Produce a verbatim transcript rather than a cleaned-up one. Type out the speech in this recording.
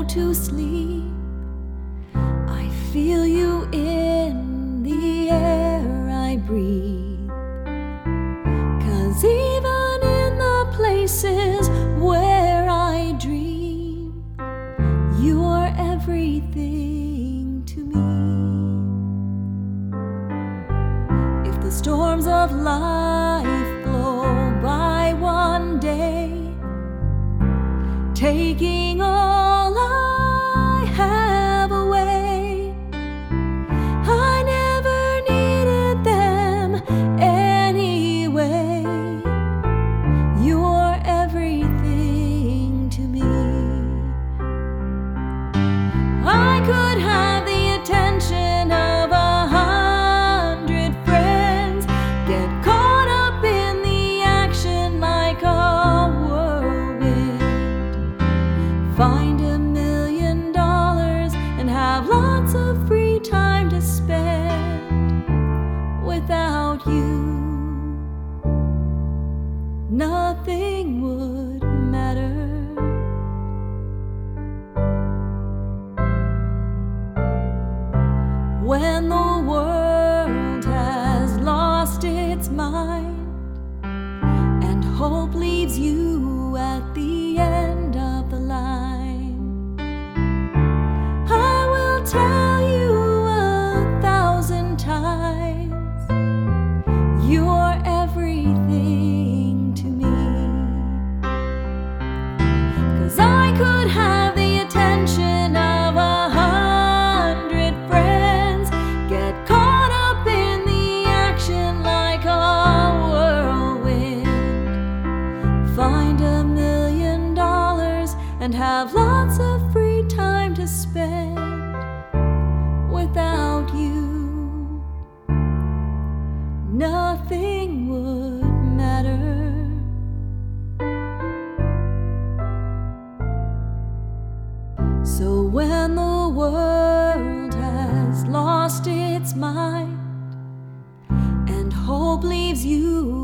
to sleep, I feel you in the air I breathe. 'Cause even in the places where I dream, you are everything to me. If the storms of life blow by one day, taking all I have away, I never needed them anyway. You're everything to me. I could have the attention of a hundred friends, get caught up in the action like a whirlwind, find a million dollars and have lots of free time to spend. Without you, nothing would matter. When the world has lost its mind and hope leaves you at the end of the line, I will tell you a thousand times, you're everything to me. 'Cause I could have the attention of a hundred friends, get caught up in the action like a whirlwind, find a million dollars and have lots of free time to spend. Without you, nothing would matter. So when the world has lost its mind and hope leaves you